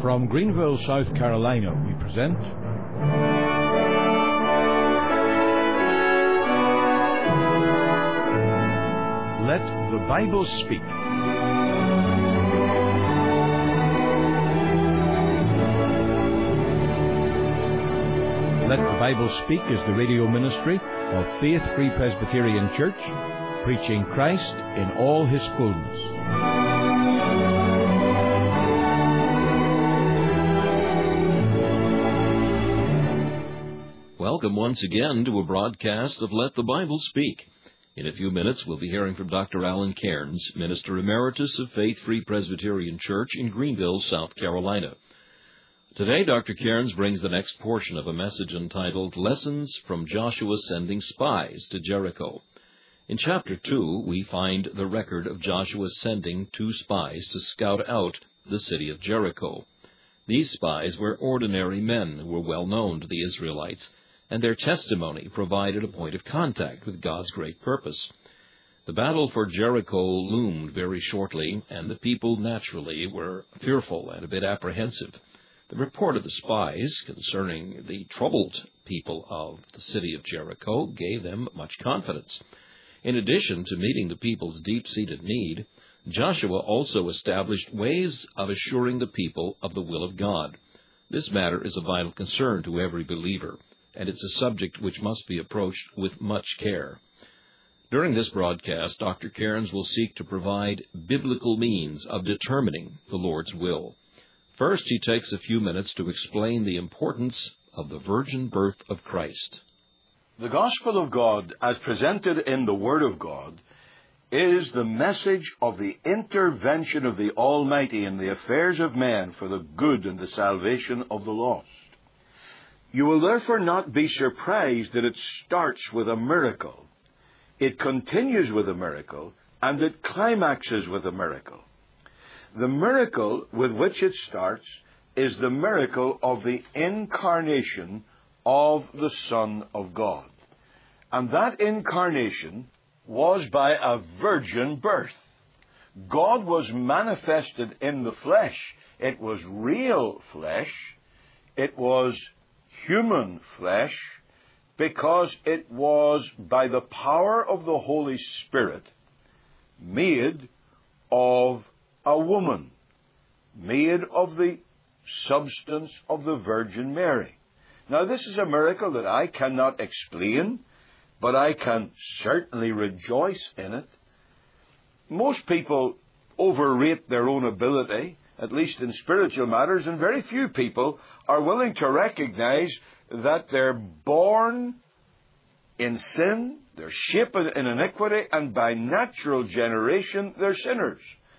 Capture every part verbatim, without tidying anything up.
From Greenville, South Carolina, we present Let the Bible Speak. Let the Bible Speak is the radio ministry of Faith Free Presbyterian Church, preaching Christ in all His fullness. Welcome once again to a broadcast of Let the Bible Speak. In a few minutes, we'll be hearing from Doctor Alan Cairns, Minister Emeritus of Faith Free Presbyterian Church in Greenville, South Carolina. Today, Doctor Cairns brings the next portion of a message entitled Lessons from Joshua Sending Spies to Jericho. In Chapter two, we find the record of Joshua sending two spies to scout out the city of Jericho. These spies were ordinary men who were well known to the Israelites, and their testimony provided a point of contact with God's great purpose. The battle for Jericho loomed very shortly, and the people naturally were fearful and a bit apprehensive. The report of the spies concerning the troubled people of the city of Jericho gave them much confidence. In addition to meeting the people's deep-seated need, Joshua also established ways of assuring the people of the will of God. This matter is a vital concern to every believer, and it's a subject which must be approached with much care. During this broadcast, Doctor Cairns will seek to provide biblical means of determining the Lord's will. First, he takes a few minutes to explain the importance of the virgin birth of Christ. The gospel of God, as presented in the Word of God, is the message of the intervention of the Almighty in the affairs of men for the good and the salvation of the lost. You will therefore not be surprised that it starts with a miracle. It continues with a miracle, and it climaxes with a miracle. The miracle with which it starts is the miracle of the incarnation of the Son of God. And that incarnation was by a virgin birth. God was manifested in the flesh. It was real flesh. It was human flesh, because it was by the power of the Holy Spirit made of a woman, made of the substance of the Virgin Mary. Now, this is a miracle that I cannot explain, but I can certainly rejoice in it. Most people overrate their own ability, at least in spiritual matters, and very few people are willing to recognize that they're born in sin, they're shaped in iniquity, and by natural generation they're sinners,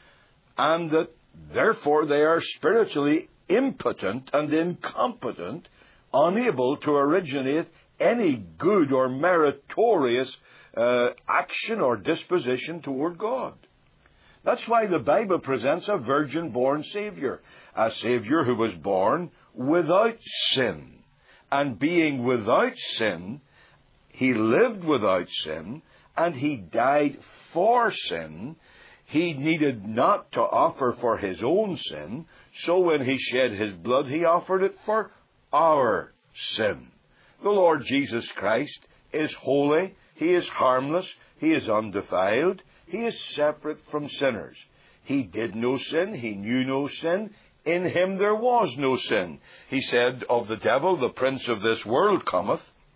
and that therefore they are spiritually impotent and incompetent, unable to originate any good or meritorious uh, action or disposition toward God. That's why the Bible presents a virgin-born Savior, a Savior who was born without sin. And being without sin, He lived without sin, and He died for sin. He needed not to offer for His own sin, so when He shed His blood, He offered it for our sin. The Lord Jesus Christ is holy, He is harmless, He is undefiled, He is separate from sinners. He did no sin, He knew no sin, in Him there was no sin. He said of the devil, the prince of this world cometh,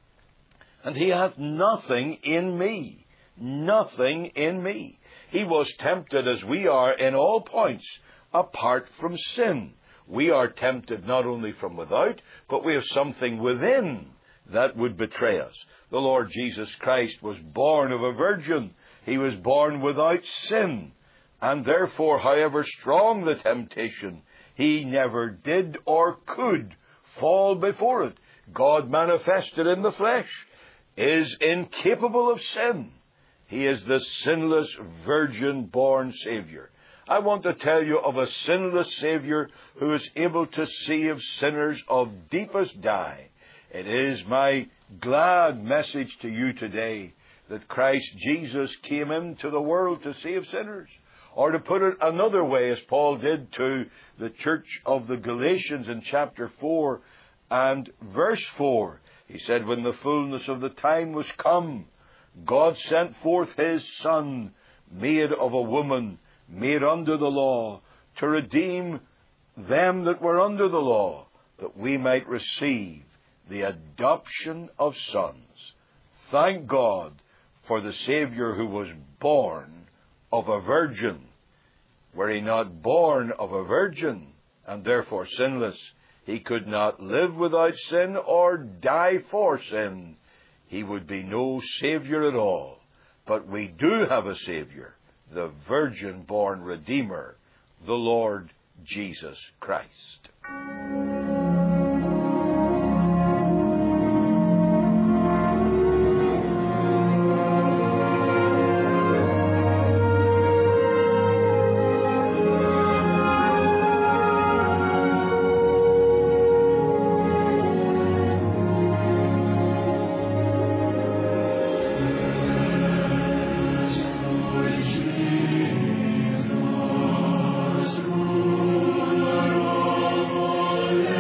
and he hath nothing in me, nothing in me. He was tempted as we are in all points, apart from sin. We are tempted not only from without, but we have something within that would betray us. The Lord Jesus Christ was born of a virgin. He was born without sin, and therefore, however strong the temptation, He never did or could fall before it. God manifested in the flesh is incapable of sin. He is the sinless, virgin-born Savior. I want to tell you of a sinless Savior who is able to save sinners of deepest dye. It is my glad message to you today that Christ Jesus came into the world to save sinners. Or to put it another way, as Paul did to the church of the Galatians in chapter four and verse four, he said, when the fullness of the time was come, God sent forth His Son, made of a woman, made under the law, to redeem them that were under the law, that we might receive the adoption of sons. Thank God for the Saviour who was born of a virgin. Were He not born of a virgin, and therefore sinless, He could not live without sin or die for sin. He would be no Saviour at all. But we do have a Saviour, the virgin-born Redeemer, the Lord Jesus Christ. Jesus,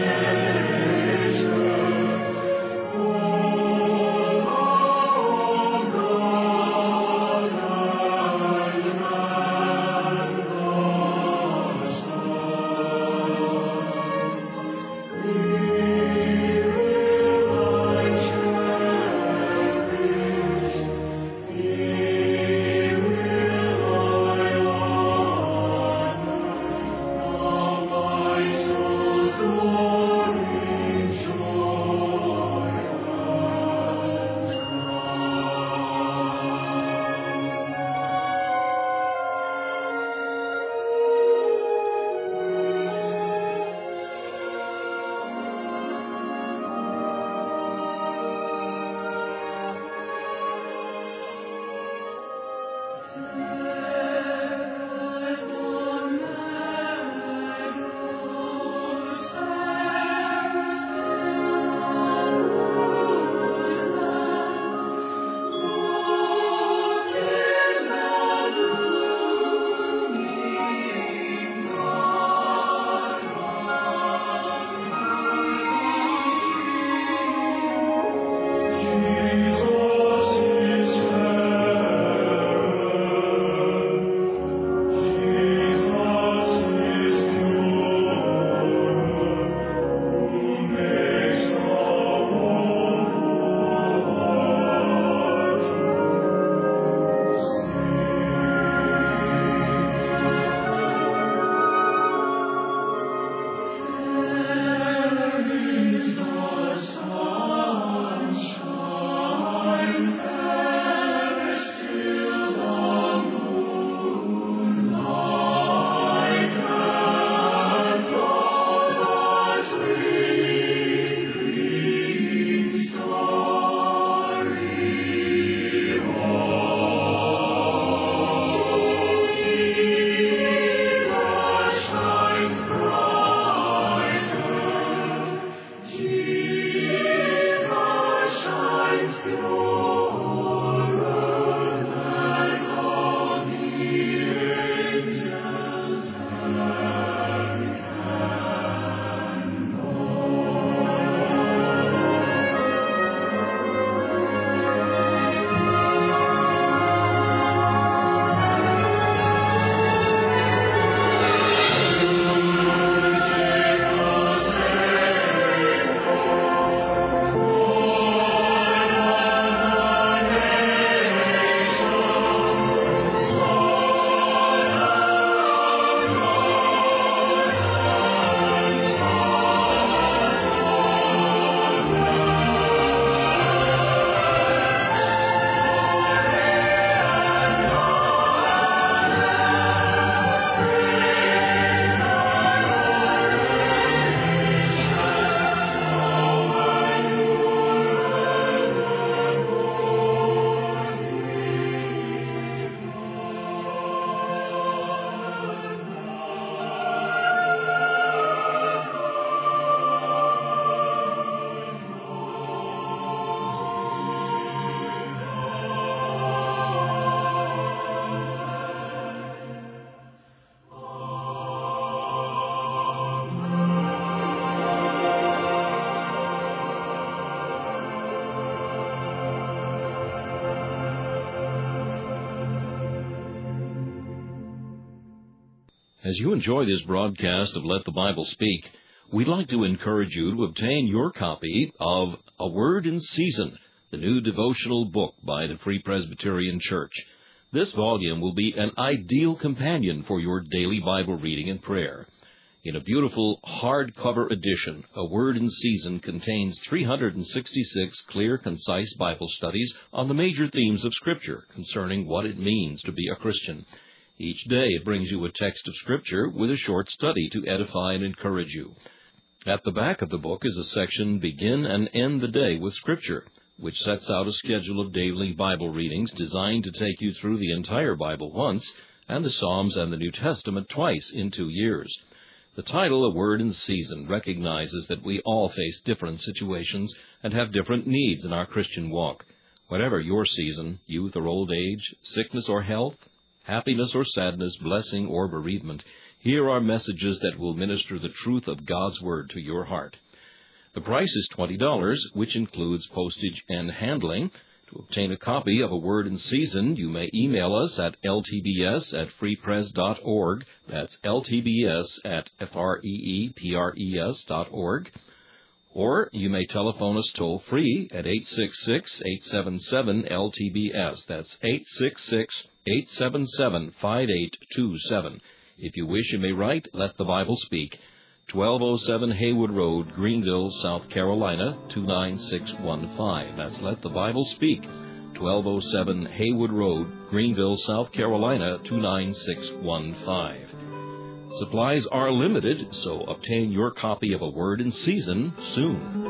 As you enjoy this broadcast of Let the Bible Speak, we'd like to encourage you to obtain your copy of A Word in Season, the new devotional book by the Free Presbyterian Church. This volume will be an ideal companion for your daily Bible reading and prayer. In a beautiful hardcover edition, A Word in Season contains three hundred sixty-six clear, concise Bible studies on the major themes of Scripture concerning what it means to be a Christian. Each day it brings you a text of Scripture with a short study to edify and encourage you. At the back of the book is a section, Begin and End the Day with Scripture, which sets out a schedule of daily Bible readings designed to take you through the entire Bible once and the Psalms and the New Testament twice in two years. The title, A Word in Season, recognizes that we all face different situations and have different needs in our Christian walk. Whatever your season, youth or old age, sickness or health, happiness or sadness, blessing or bereavement, here are messages that will minister the truth of God's Word to your heart. The price is twenty dollars, which includes postage and handling. To obtain a copy of A Word in Season, you may email us at l t b s at free pres dot org. That's l t b s at f r e e p r e s dot org. Or you may telephone us toll-free at eight six six, eight seven seven, L T B S. That's eight six six, eight seven seven, five eight two seven. If you wish, you may write Let the Bible Speak, twelve oh seven Haywood Road, Greenville, South Carolina, two nine six one five. That's Let the Bible Speak, twelve oh seven Haywood Road, Greenville, South Carolina, two nine six one five. Supplies are limited, so obtain your copy of A Word in Season soon.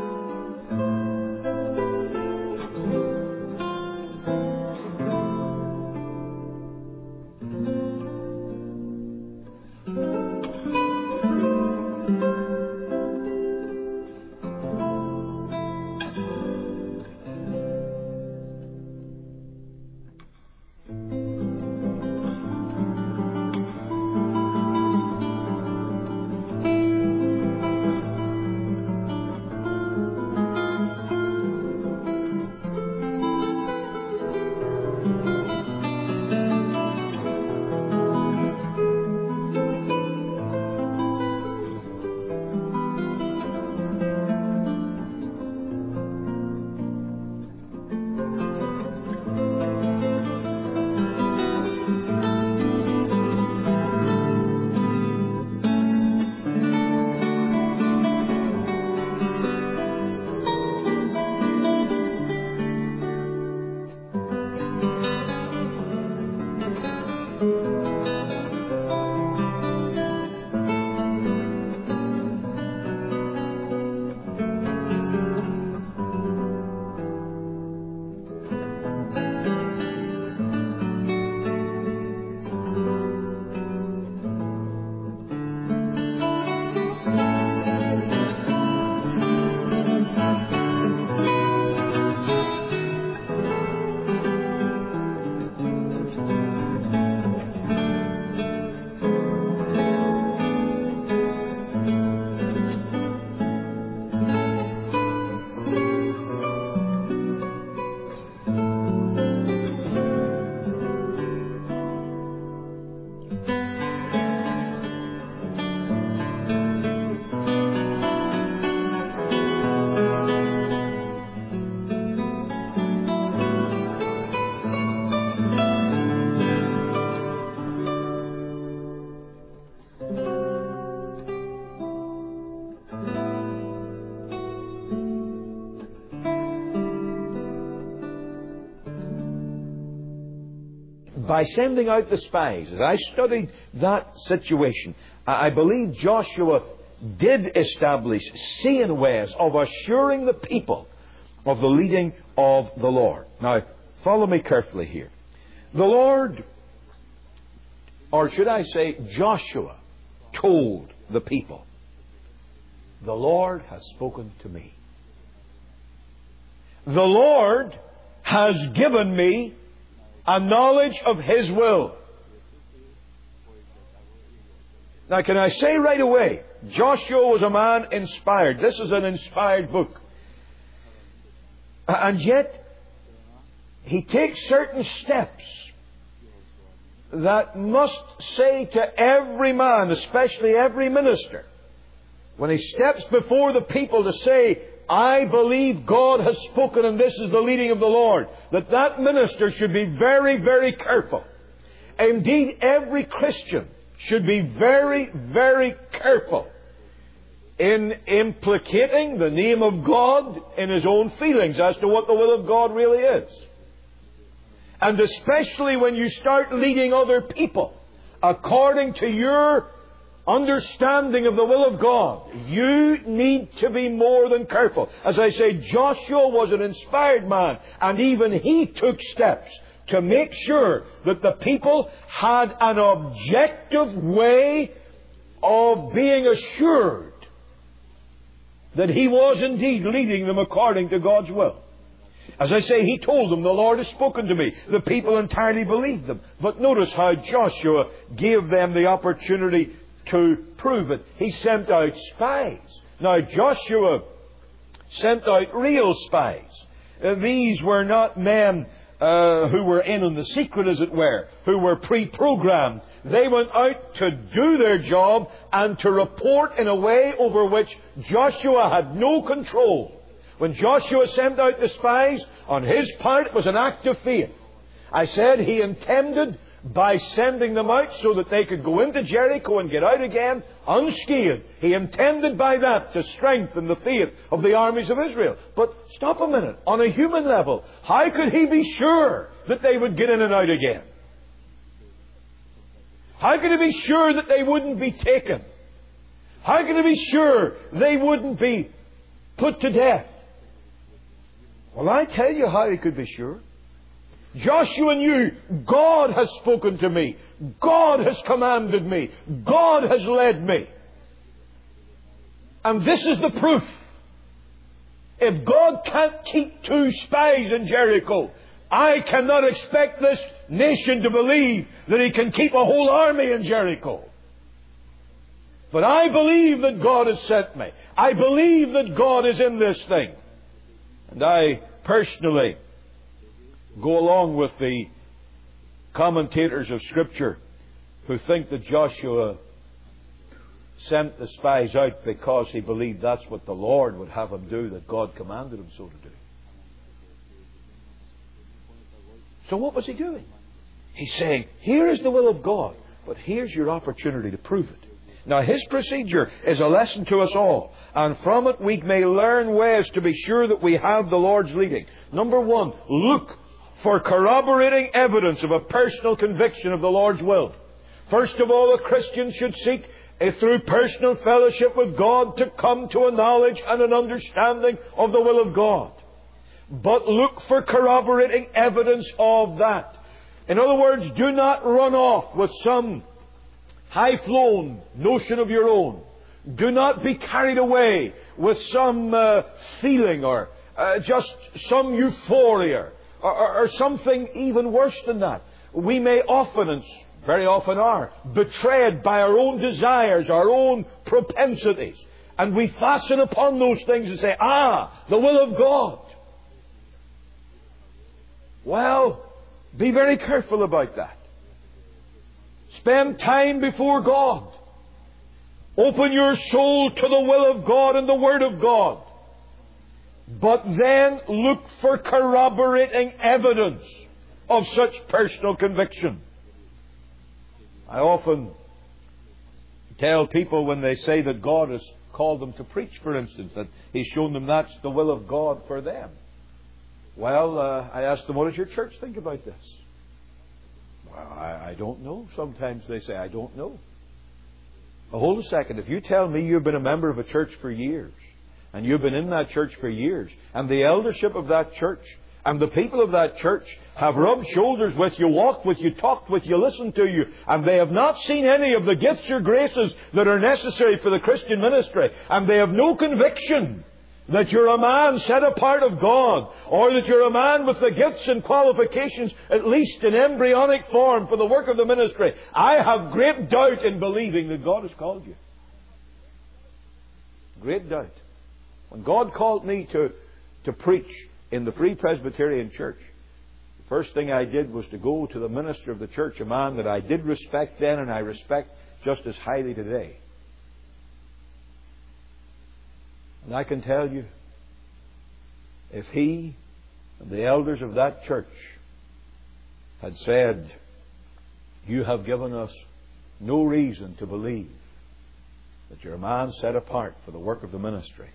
By sending out the spies, as I studied that situation, I believe Joshua did establish seeing ways of assuring the people of the leading of the Lord. Now, follow me carefully here. The Lord, or should I say Joshua, told the people, "The Lord has spoken to me. The Lord has given me a knowledge of His will." Now, can I say right away, Joshua was a man inspired. This is an inspired book. And yet, he takes certain steps that must say to every man, especially every minister, when he steps before the people to say, I believe God has spoken and this is the leading of the Lord, that that minister should be very, very careful. Indeed, every Christian should be very, very careful in implicating the name of God in his own feelings as to what the will of God really is. And especially when you start leading other people according to your understanding of the will of God, you need to be more than careful. As I say, Joshua was an inspired man, and even he took steps to make sure that the people had an objective way of being assured that he was indeed leading them according to God's will. As I say, he told them, the Lord has spoken to me. The people entirely believed them. But notice how Joshua gave them the opportunity to prove it. He sent out spies. Now, Joshua sent out real spies. Uh, these were not men uh, who were in on the secret, as it were, who were pre-programmed. They went out to do their job and to report in a way over which Joshua had no control. When Joshua sent out the spies, on his part it was an act of faith. I said he intended by sending them out so that they could go into Jericho and get out again unscathed. He intended by that to strengthen the faith of the armies of Israel. But stop a minute. On a human level, how could he be sure that they would get in and out again? How could he be sure that they wouldn't be taken? How could he be sure they wouldn't be put to death? Well, I tell you how he could be sure. Joshua knew, God has spoken to me. God has commanded me. God has led me. And this is the proof. If God can't keep two spies in Jericho, I cannot expect this nation to believe that He can keep a whole army in Jericho. But I believe that God has sent me. I believe that God is in this thing. And I personally go along with the commentators of Scripture who think that Joshua sent the spies out because he believed that's what the Lord would have him do, that God commanded him so to do. So what was he doing? He's saying, here is the will of God, but here's your opportunity to prove it. Now, his procedure is a lesson to us all, and from it we may learn ways to be sure that we have the Lord's leading. Number one, look for corroborating evidence of a personal conviction of the Lord's will. First of all, a Christian should seek, uh, through personal fellowship with God, to come to a knowledge and an understanding of the will of God. But look for corroborating evidence of that. In other words, do not run off with some high-flown notion of your own. Do not be carried away with some uh, feeling or uh, just some euphoria or, or, or something even worse than that. We may often, and very often are, betrayed by our own desires, our own propensities. And we fasten upon those things and say, ah, the will of God. Well, be very careful about that. Spend time before God. Open your soul to the will of God and the Word of God. But then look for corroborating evidence of such personal conviction. I often tell people when they say that God has called them to preach, for instance, that He's shown them that's the will of God for them. Well, uh, I ask them, what does your church think about this? Well, I, I don't know. Sometimes they say, I don't know. Well, hold a second. If you tell me you've been a member of a church for years, and you've been in that church for years, and the eldership of that church, and the people of that church have rubbed shoulders with you, walked with you, talked with you, listened to you, and they have not seen any of the gifts or graces that are necessary for the Christian ministry, and they have no conviction that you're a man set apart of God, or that you're a man with the gifts and qualifications, at least in embryonic form, for the work of the ministry, I have great doubt in believing that God has called you. Great doubt. When God called me to, to preach in the Free Presbyterian Church, First thing I did was to go to the minister of the church, a man that I did respect then and I respect just as highly today. And I can tell you, if he and the elders of that church had said, "You have given us no reason to believe that you're a man set apart for the work of the ministry,"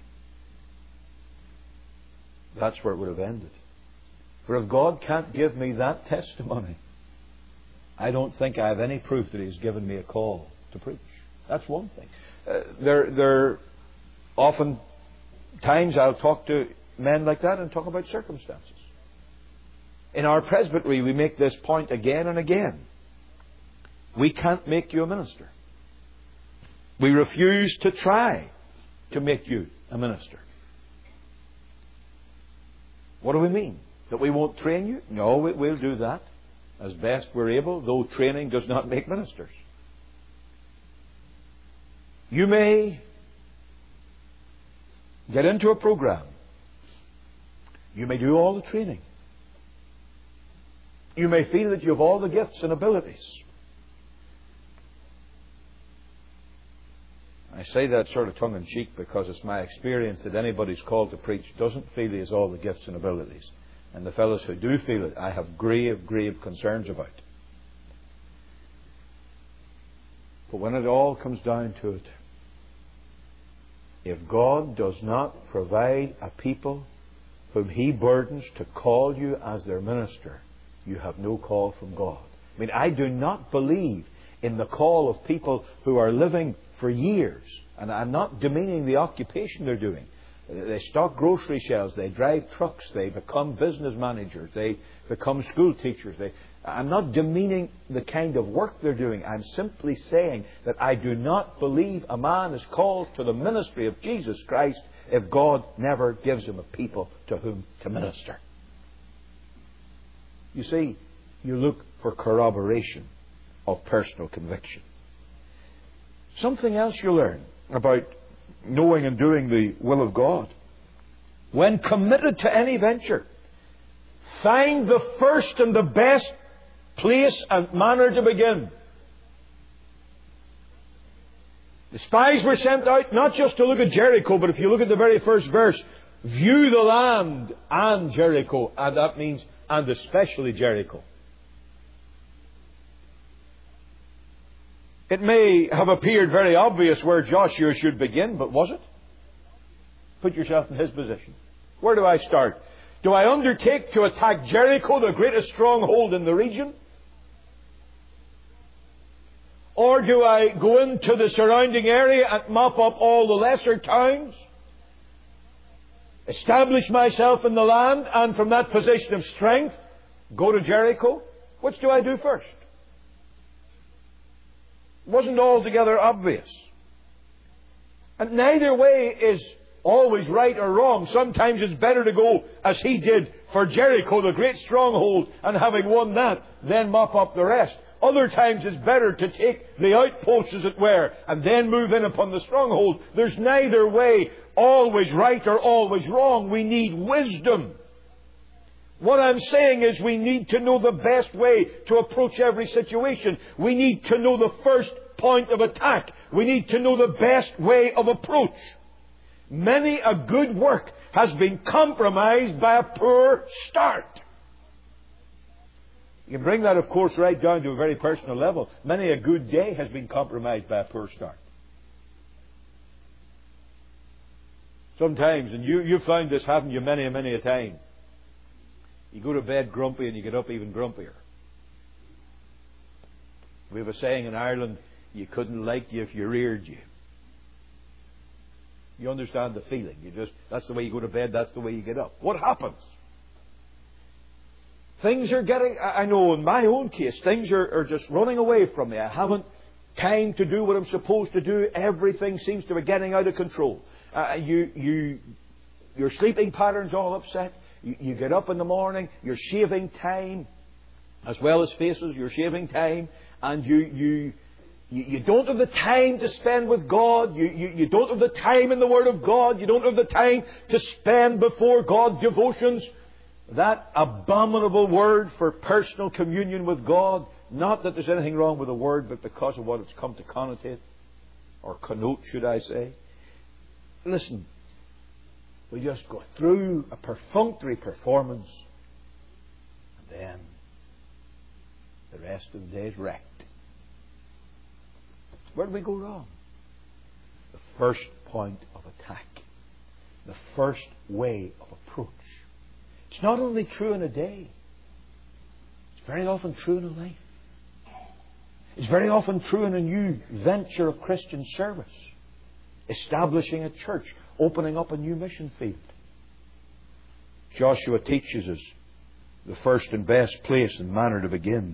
that's where it would have ended. For if God can't give me that testimony, I don't think I have any proof that He's given me a call to preach. That's one thing. Uh, there, there often times I'll talk to men like that and talk about circumstances. In our presbytery, we make this point again and again. We can't make you a minister. We refuse to try to make you a minister. What do we mean? That we won't train you? No, we'll do that as best we're able, though training does not make ministers. You may get into a program. You may do all the training. You may feel that you have all the gifts and abilities. I say that sort of tongue-in-cheek because it's my experience that anybody's called to preach doesn't feel he has all the gifts and abilities. And the fellows who do feel it, I have grave, grave concerns about. But when it all comes down to it, if God does not provide a people whom He burdens to call you as their minister, you have no call from God. I mean, I do not believe in the call of people who are living for years. And I'm not demeaning the occupation they're doing. They stock grocery shelves, they drive trucks, they become business managers, they become school teachers. They, I'm not demeaning the kind of work they're doing. I'm simply saying that I do not believe a man is called to the ministry of Jesus Christ if God never gives him a people to whom to minister. You see, you look for corroboration of personal conviction. Something else you learn about knowing and doing the will of God. When committed to any venture, find the first and the best place and manner to begin. The spies were sent out not just to look at Jericho, but if you look at the very first verse, view the land and Jericho, and that means and especially Jericho. It may have appeared very obvious where Joshua should begin, but was it? Put yourself in his position. Where do I start? Do I undertake to attack Jericho, the greatest stronghold in the region? Or do I go into the surrounding area and mop up all the lesser towns? Establish myself in the land and from that position of strength go to Jericho? Which do I do first? It wasn't altogether obvious. And neither way is always right or wrong. Sometimes it's better to go as he did for Jericho, the great stronghold, and having won that, then mop up the rest. Other times it's better to take the outposts, as it were, and then move in upon the stronghold. There's neither way always right or always wrong. We need wisdom. What I'm saying is we need to know the best way to approach every situation. We need to know the first point of attack. We need to know the best way of approach. Many a good work has been compromised by a poor start. You can bring that, of course, right down to a very personal level. Many a good day has been compromised by a poor start. Sometimes, and you, you've found this, haven't you, many and many a time. You go to bed grumpy and you get up even grumpier. We have a saying in Ireland, you couldn't like you if you reared you. You understand the feeling. You just, that's the way you go to bed, that's the way you get up. What happens? Things are getting, I know in my own case, things are, are just running away from me. I haven't time to do what I'm supposed to do. Everything seems to be getting out of control. Uh, you, you, your sleeping pattern's all upset. You, you get up in the morning, you're shaving time, as well as faces, you're shaving time, and you, you, you, you don't have the time to spend with God. You, you, you don't have the time in the Word of God. You don't have the time to spend before God devotions. that abominable word for personal communion with God. Not that there's anything wrong with the word, but because of what it's come to connotate, or connote, should I say. Listen, we just go through a perfunctory performance, and then the rest of the day is wrecked. Where do we go wrong? The first point of attack. The first way of approach. It's not only true in a day. It's very often true in a life. It's very often true in a new venture of Christian service. Establishing a church. Opening up a new mission field. Joshua teaches us the first and best place and manner to begin.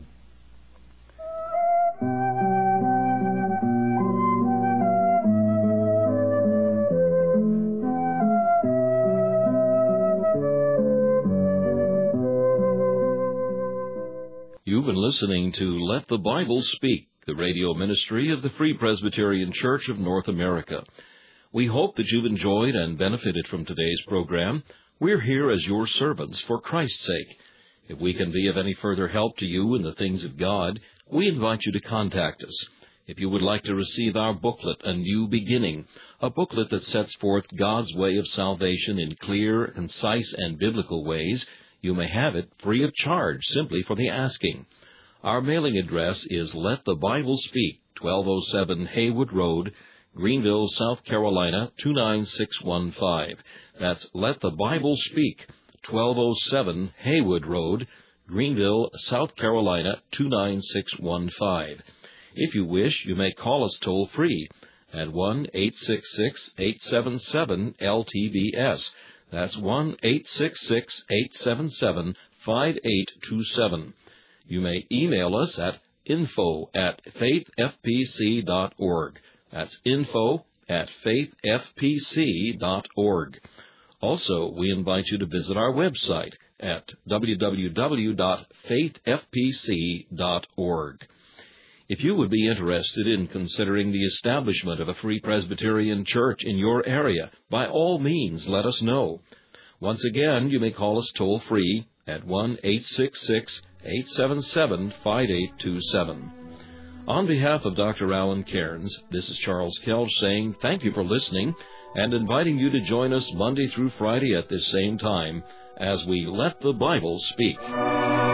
You've been listening to Let the Bible Speak, the radio ministry of the Free Presbyterian Church of North America. We hope that you've enjoyed and benefited from today's program. We're here as your servants for Christ's sake. If we can be of any further help to you in the things of God, we invite you to contact us. If you would like to receive our booklet, A New Beginning, a booklet that sets forth God's way of salvation in clear, concise, and biblical ways, you may have it free of charge simply for the asking. Our mailing address is Let the Bible Speak, twelve oh seven Haywood Road, Greenville, South Carolina, two nine six one five. That's Let the Bible Speak, twelve oh seven Haywood Road, Greenville, South Carolina, two nine six one five. If you wish, you may call us toll-free at one eight six six, eight seven seven, L T B S. That's one eight six six, eight seven seven, five eight two seven. You may email us at info at faith f p c dot org. That's info at faith f p c dot org. Also, we invite you to visit our website at w w w dot faith f p c dot org. If you would be interested in considering the establishment of a Free Presbyterian Church in your area, by all means let us know. Once again, you may call us toll-free at one eight six six, eight seven seven, five eight two seven. On behalf of Doctor Alan Cairns, this is Charles Kelch saying thank you for listening and inviting you to join us Monday through Friday at this same time as we Let the Bible Speak.